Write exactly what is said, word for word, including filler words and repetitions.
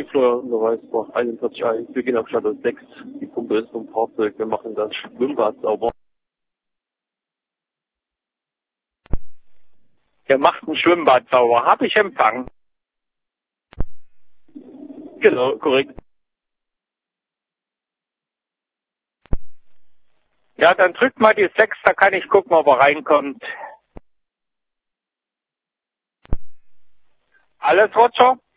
Florian, du weißt, vor einundvierzig eins, wir gehen auf Standort sechs, die Pumpe ist vom Fahrzeug, wir machen das Schwimmbad sauber. Ihr macht ein Schwimmbad sauber, habe ich empfangen. Genau, korrekt. Ja, dann drückt mal die sechs, da kann ich gucken, ob er reinkommt. Alles, Roger?